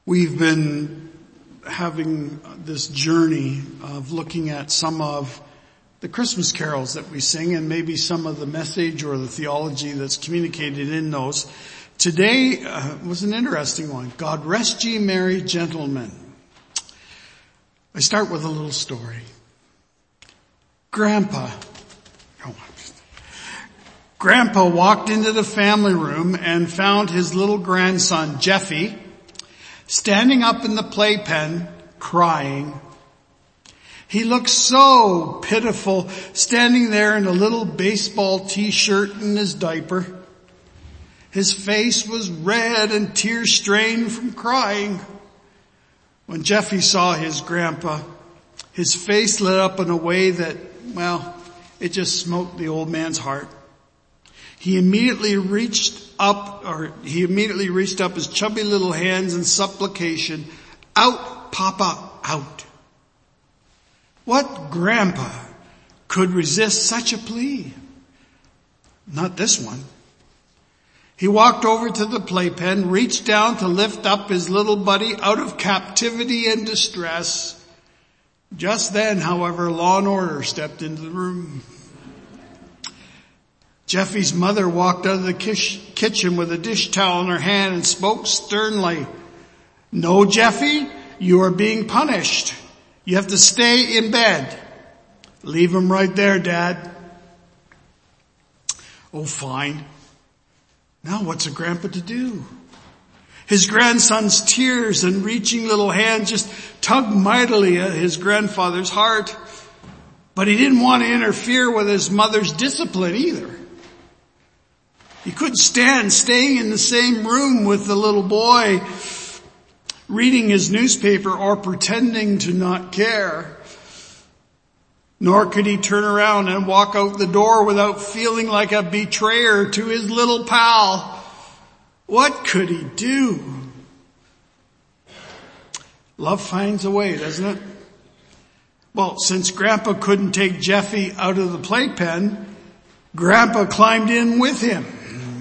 We've been having this journey of looking at some of the Christmas carols that we sing and maybe some of the message or the theology that's communicated in those. Today was an interesting one. God rest ye merry gentlemen. I start with a little story. Grandpa walked into the family room and found his little grandson, Jeffy, standing up in the playpen, crying. He looked so pitiful, standing there in a little baseball t-shirt and his diaper. His face was red and tear-stained from crying. When Jeffy saw his grandpa, his face lit up in a way that, it just smote the old man's heart. He immediately reached up his chubby little hands in supplication. Out, Papa, out. What grandpa could resist such a plea? Not this one. He walked over to the playpen, reached down to lift up his little buddy out of captivity and distress. Just then, however, Law and Order stepped into the room. Jeffy's mother walked out of the kitchen with a dish towel in her hand and spoke sternly. No, Jeffy, you are being punished. You have to stay in bed. Leave him right there, Dad. Oh, fine. Now what's a grandpa to do? His grandson's tears and reaching little hands just tugged mightily at his grandfather's heart. But he didn't want to interfere with his mother's discipline either. He couldn't stand staying in the same room with the little boy, reading his newspaper or pretending to not care. Nor could he turn around and walk out the door without feeling like a betrayer to his little pal. What could he do? Love finds a way, doesn't it? Well, since Grandpa couldn't take Jeffy out of the playpen, Grandpa climbed in with him.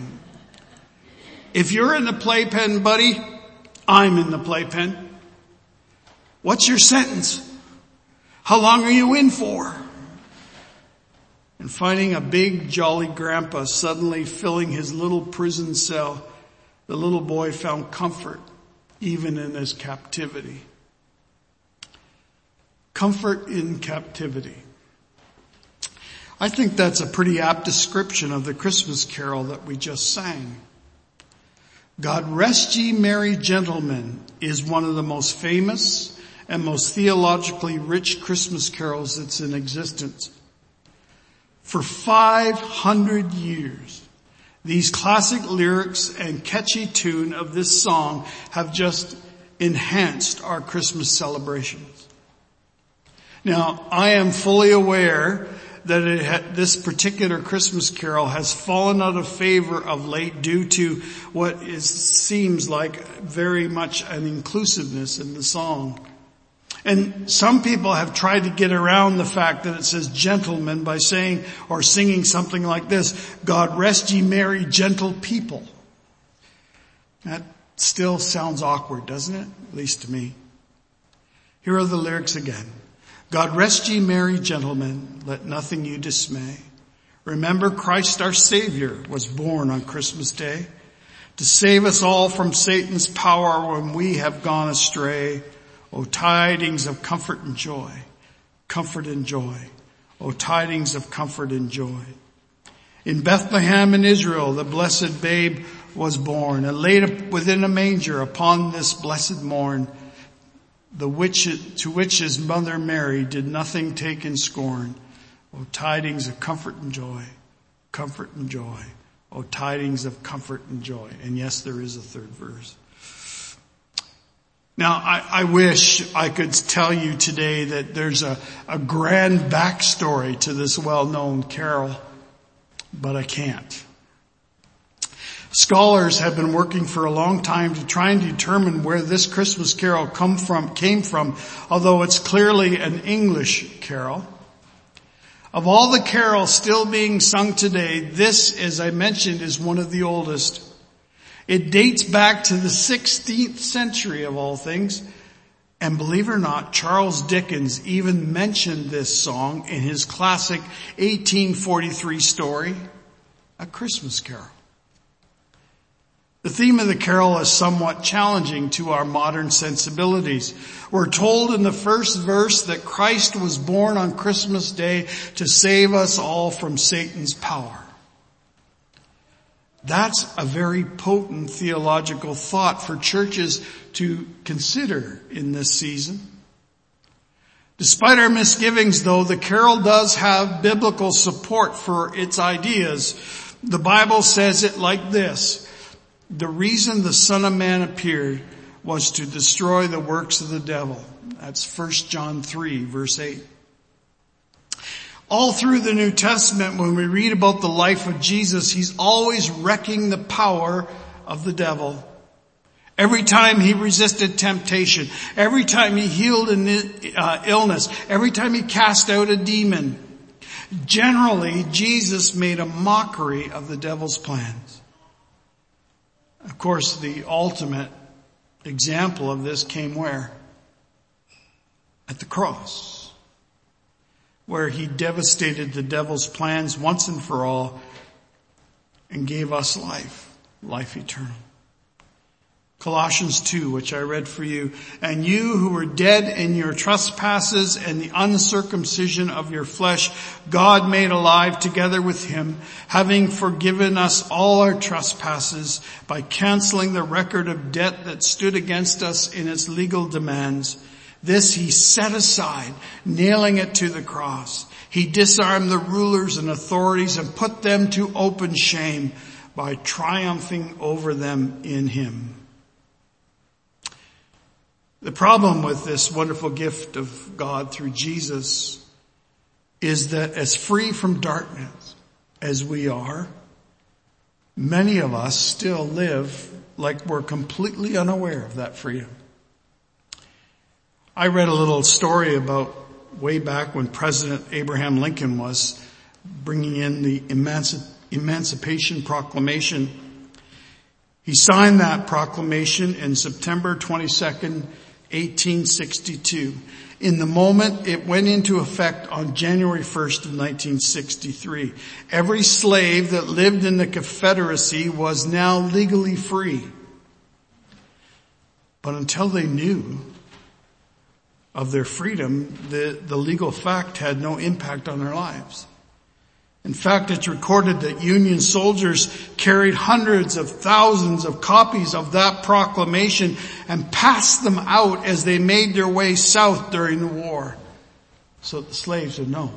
If you're in the playpen, buddy, I'm in the playpen. What's your sentence? How long are you in for? And finding a big jolly grandpa suddenly filling his little prison cell, the little boy found comfort even in his captivity. Comfort in captivity. I think that's a pretty apt description of the Christmas carol that we just sang. God rest ye merry gentlemen is one of the most famous and most theologically rich Christmas carols that's in existence. For 500 years, these classic lyrics and catchy tune of this song have just enhanced our Christmas celebrations. Now, I am fully aware that this particular Christmas carol has fallen out of favor of late due to what seems like very much an inclusiveness in the song. And some people have tried to get around the fact that it says gentlemen by saying or singing something like this, God rest ye merry gentle people. That still sounds awkward, doesn't it? At least to me. Here are the lyrics again. God rest ye merry gentlemen, let nothing you dismay. Remember Christ our Savior was born on Christmas Day to save us all from Satan's power when we have gone astray. O tidings of comfort and joy, comfort and joy. O tidings of comfort and joy. In Bethlehem in Israel, the blessed babe was born and laid within a manger upon this blessed morn. To which his mother Mary did nothing take in scorn. O tidings of comfort and joy, comfort and joy. O tidings of comfort and joy. And yes, there is a third verse. Now, I wish I could tell you today that there's a grand backstory to this well-known carol, but I can't. Scholars have been working for a long time to try and determine where this Christmas carol came from, although it's clearly an English carol. Of all the carols still being sung today, this, as I mentioned, is one of the oldest. It dates back to the 16th century of all things. And believe it or not, Charles Dickens even mentioned this song in his classic 1843 story, A Christmas Carol. The theme of the carol is somewhat challenging to our modern sensibilities. We're told in the first verse that Christ was born on Christmas Day to save us all from Satan's power. That's a very potent theological thought for churches to consider in this season. Despite our misgivings, though, the carol does have biblical support for its ideas. The Bible says it like this: the reason the Son of Man appeared was to destroy the works of the devil. That's 1 John 3, verse 8. All through the New Testament, when we read about the life of Jesus, he's always wrecking the power of the devil. Every time he resisted temptation, every time he healed an illness, every time he cast out a demon, generally Jesus made a mockery of the devil's plans. Of course, the ultimate example of this came where? At the cross, where he devastated the devil's plans once and for all and gave us life eternal. Colossians 2, which I read for you. And you who were dead in your trespasses and the uncircumcision of your flesh, God made alive together with him, having forgiven us all our trespasses by canceling the record of debt that stood against us in its legal demands. This he set aside, nailing it to the cross. He disarmed the rulers and authorities and put them to open shame by triumphing over them in him. The problem with this wonderful gift of God through Jesus is that as free from darkness as we are, many of us still live like we're completely unaware of that freedom. I read a little story about way back when President Abraham Lincoln was bringing in the Emancipation Proclamation. He signed that proclamation in September 22nd, 1862. In the moment it went into effect on January 1st of 1963, every slave that lived in the Confederacy was now legally free. But until they knew of their freedom, the legal fact had no impact on their lives. In fact, it's recorded that Union soldiers carried hundreds of thousands of copies of that proclamation and passed them out as they made their way south during the war, so that the slaves would know.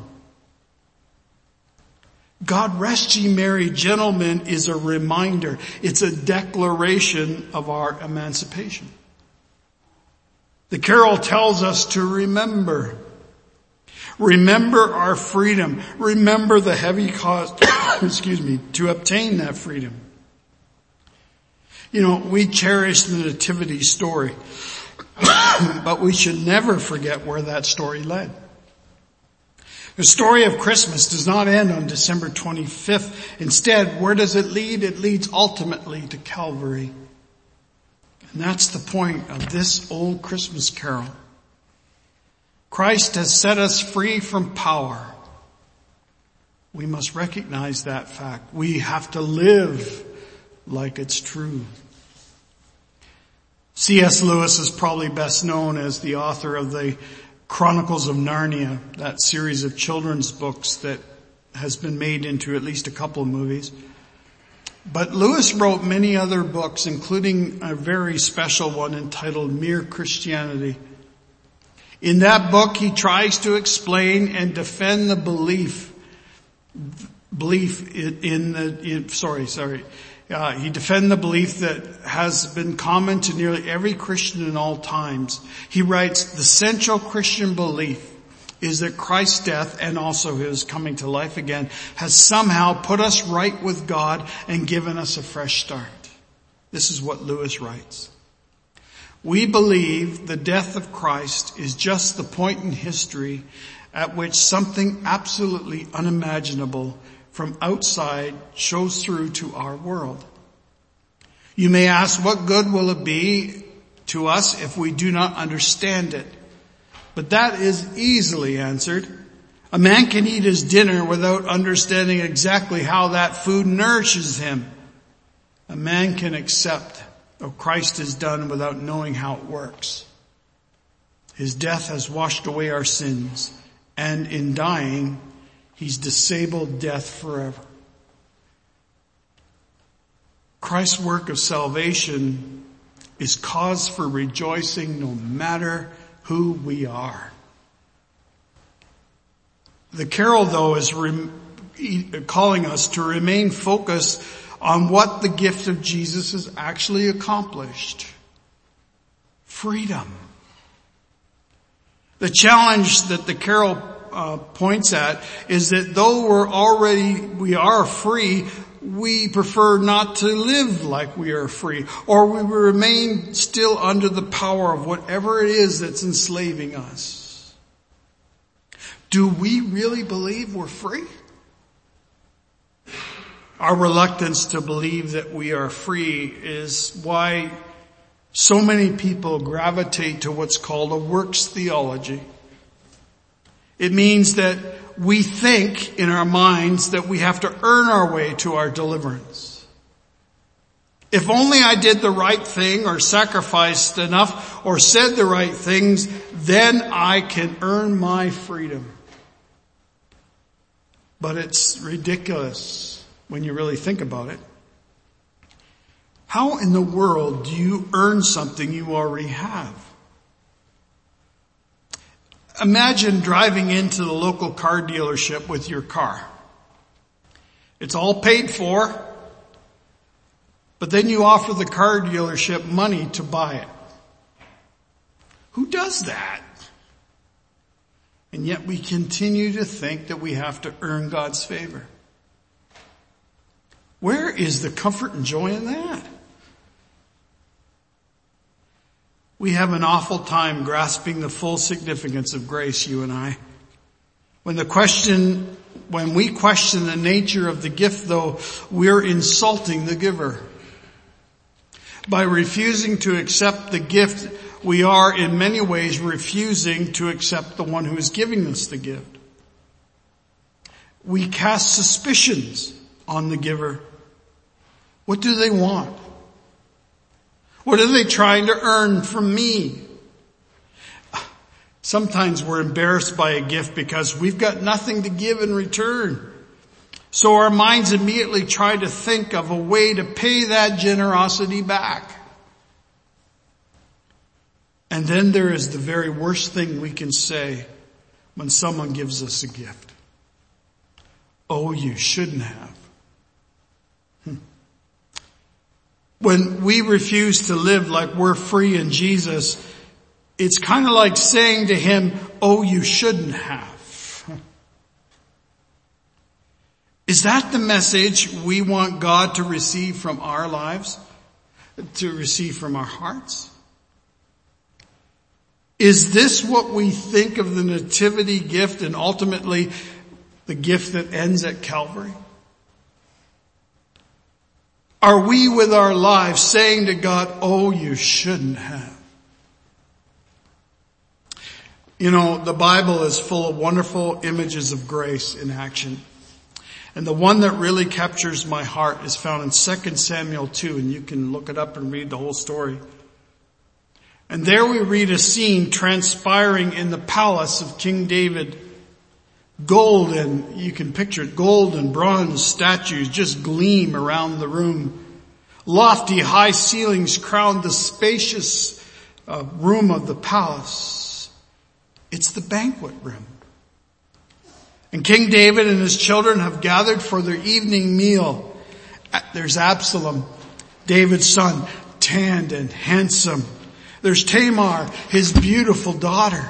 God rest ye merry gentlemen is a reminder. It's a declaration of our emancipation. The carol tells us to remember. Remember our freedom. Remember the heavy cost, to obtain that freedom. You know, we cherish the nativity story, but we should never forget where that story led. The story of Christmas does not end on December 25th. Instead, where does it lead? It leads ultimately to Calvary. And that's the point of this old Christmas carol. Christ has set us free from power. We must recognize that fact. We have to live like it's true. C.S. Lewis is probably best known as the author of the Chronicles of Narnia, that series of children's books that has been made into at least a couple of movies. But Lewis wrote many other books, including a very special one entitled Mere Christianity. In that book, he tries to explain and defend the he defends the belief that has been common to nearly every Christian in all times. He writes, the central Christian belief is that Christ's death and also his coming to life again has somehow put us right with God and given us a fresh start. This is what Lewis writes. We believe the death of Christ is just the point in history at which something absolutely unimaginable from outside shows through to our world. You may ask, what good will it be to us if we do not understand it? But that is easily answered. A man can eat his dinner without understanding exactly how that food nourishes him. A man can accept what Christ has done without knowing how it works. His death has washed away our sins, and in dying, he's disabled death forever. Christ's work of salvation is cause for rejoicing no matter who we are. The carol, though, is calling us to remain focused on what the gift of Jesus has actually accomplished. Freedom. The challenge that the carol points at is that though we are free, we prefer not to live like we are free, or we remain still under the power of whatever it is that's enslaving us. Do we really believe we're free? Our reluctance to believe that we are free is why so many people gravitate to what's called a works theology. It means that we think in our minds that we have to earn our way to our deliverance. If only I did the right thing or sacrificed enough or said the right things, then I can earn my freedom. But it's ridiculous when you really think about it. How in the world do you earn something you already have? Imagine driving into the local car dealership with your car. It's all paid for, but then you offer the car dealership money to buy it. Who does that? And yet we continue to think that we have to earn God's favor. Where is the comfort and joy in that? We have an awful time grasping the full significance of grace, you and I. When we question the nature of the gift, though, we're insulting the giver. By refusing to accept the gift, we are in many ways refusing to accept the one who is giving us the gift. We cast suspicions on the giver. What do they want? What are they trying to earn from me? Sometimes we're embarrassed by a gift because we've got nothing to give in return. So our minds immediately try to think of a way to pay that generosity back. And then there is the very worst thing we can say when someone gives us a gift. Oh, you shouldn't have. When we refuse to live like we're free in Jesus, it's kind of like saying to him, oh, you shouldn't have. Is that the message we want God to receive from our lives? To receive from our hearts? Is this what we think of the nativity gift and ultimately the gift that ends at Calvary? Are we with our lives saying to God, oh, you shouldn't have? You know, the Bible is full of wonderful images of grace in action. And the one that really captures my heart is found in 2 Samuel 2, and you can look it up and read the whole story. And there we read a scene transpiring in the palace of King David. Gold, and you can picture it, gold and bronze statues just gleam around the room. Lofty high ceilings crown the spacious room of the palace. It's the banquet room. And King David and his children have gathered for their evening meal. There's Absalom, David's son, tanned and handsome. There's Tamar, his beautiful daughter.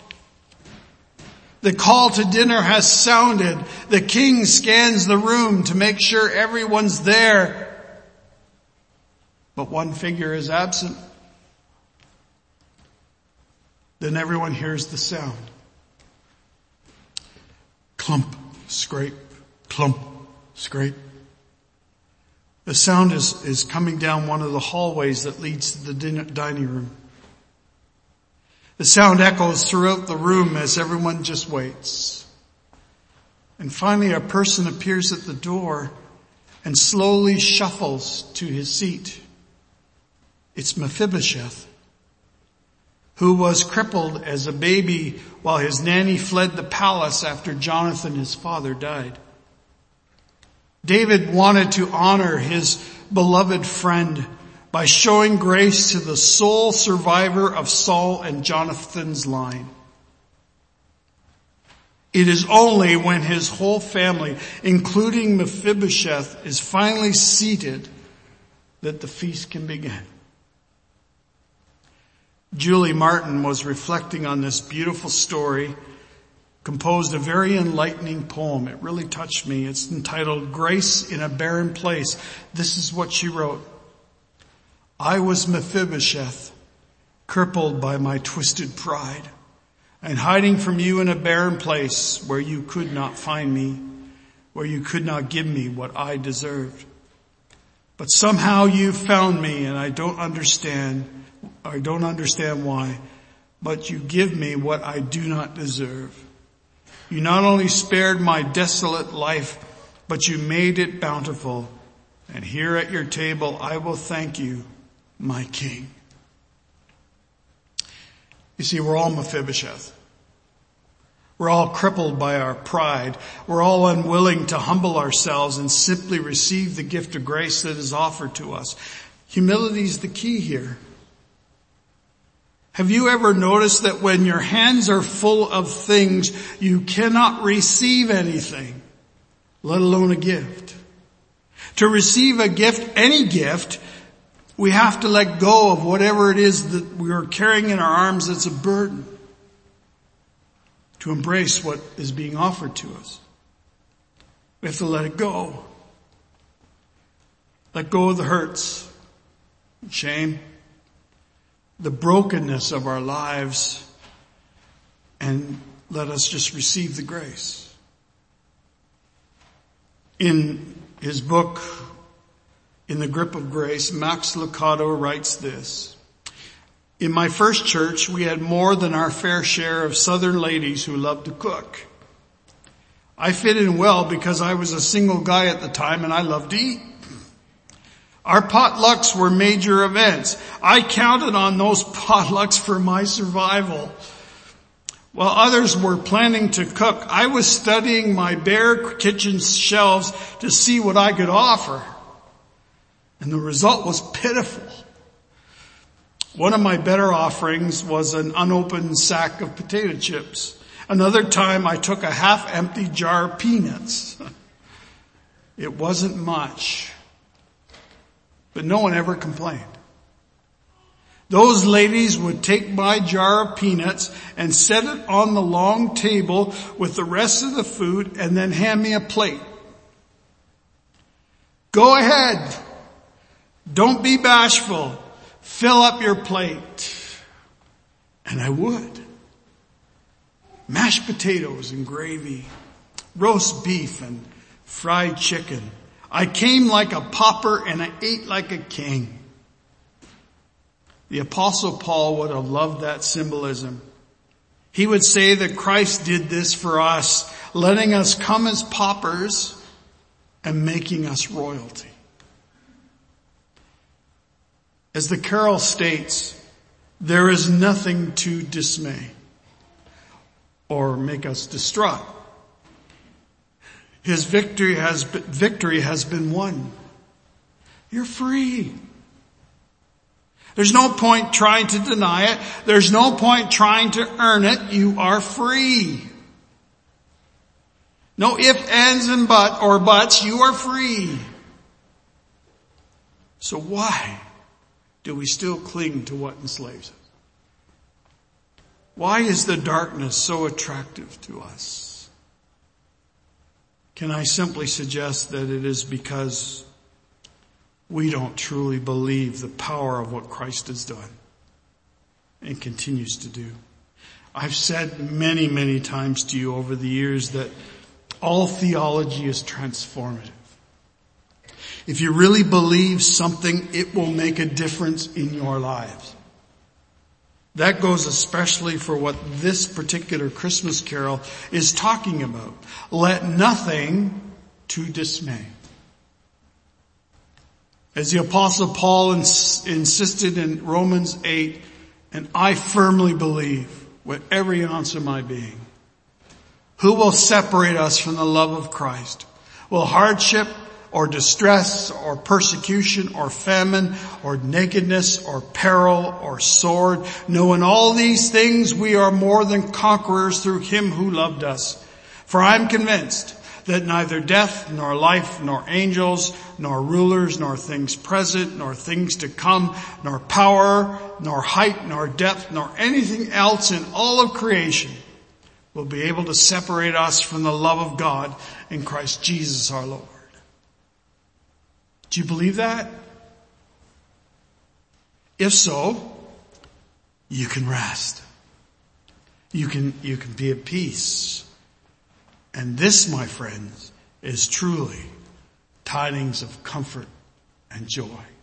The call to dinner has sounded. The king scans the room to make sure everyone's there. But one figure is absent. Then everyone hears the sound. Clump, scrape, clump, scrape. The sound is coming down one of the hallways that leads to the dining room. The sound echoes throughout the room as everyone just waits. And finally a person appears at the door and slowly shuffles to his seat. It's Mephibosheth, who was crippled as a baby while his nanny fled the palace after Jonathan, his father, died. David wanted to honor his beloved friend by showing grace to the sole survivor of Saul and Jonathan's line. It is only when his whole family, including Mephibosheth, is finally seated that the feast can begin. Julie Martin was reflecting on this beautiful story, composed a very enlightening poem. It really touched me. It's entitled Grace in a Barren Place. This is what she wrote. I was Mephibosheth, crippled by my twisted pride, and hiding from you in a barren place where you could not find me, where you could not give me what I deserved. But somehow you found me, and I don't understand why, but you give me what I do not deserve. You not only spared my desolate life, but you made it bountiful. And here at your table, I will thank you, my King. You see, we're all Mephibosheth. We're all crippled by our pride. We're all unwilling to humble ourselves and simply receive the gift of grace that is offered to us. Humility is the key here. Have you ever noticed that when your hands are full of things, you cannot receive anything, let alone a gift? To receive a gift, any gift, we have to let go of whatever it is that we are carrying in our arms that's a burden, to embrace what is being offered to us. We have to let it go. Let go of the hurts, shame, the brokenness of our lives, and let us just receive the grace. In his book, In the Grip of Grace, Max Lucado writes this. In my first church, we had more than our fair share of Southern ladies who loved to cook. I fit in well because I was a single guy at the time and I loved to eat. Our potlucks were major events. I counted on those potlucks for my survival. While others were planning to cook, I was studying my bare kitchen shelves to see what I could offer. And the result was pitiful. One of my better offerings was an unopened sack of potato chips. Another time I took a half-empty jar of peanuts. It wasn't much. But no one ever complained. Those ladies would take my jar of peanuts and set it on the long table with the rest of the food and then hand me a plate. Go ahead. Don't be bashful. Fill up your plate. And I would. Mashed potatoes and gravy, roast beef and fried chicken. I came like a pauper and I ate like a king. The Apostle Paul would have loved that symbolism. He would say that Christ did this for us, letting us come as paupers and making us royalty. As the carol states, there is nothing to dismay or make us distraught. His victory has been won. You're free. There's no point trying to deny it. There's no point trying to earn it. You are free. No ifs, ands, and buts. You are free. So why do we still cling to what enslaves us? Why is the darkness so attractive to us? Can I simply suggest that it is because we don't truly believe the power of what Christ has done and continues to do? I've said many, many times to you over the years that all theology is transformative. If you really believe something, it will make a difference in your lives. That goes especially for what this particular Christmas carol is talking about. Let nothing to dismay. As the Apostle Paul insisted in Romans 8, and I firmly believe with every ounce of my being, who will separate us from the love of Christ? Will hardship or distress or persecution or famine or nakedness or peril or sword? No, in all these things we are more than conquerors through him who loved us. For I am convinced that neither death, nor life, nor angels, nor rulers, nor things present, nor things to come, nor power, nor height, nor depth, nor anything else in all of creation will be able to separate us from the love of God in Christ Jesus our Lord. Do you believe that? If so, you can rest. You can be at peace. And this, my friends, is truly tidings of comfort and joy.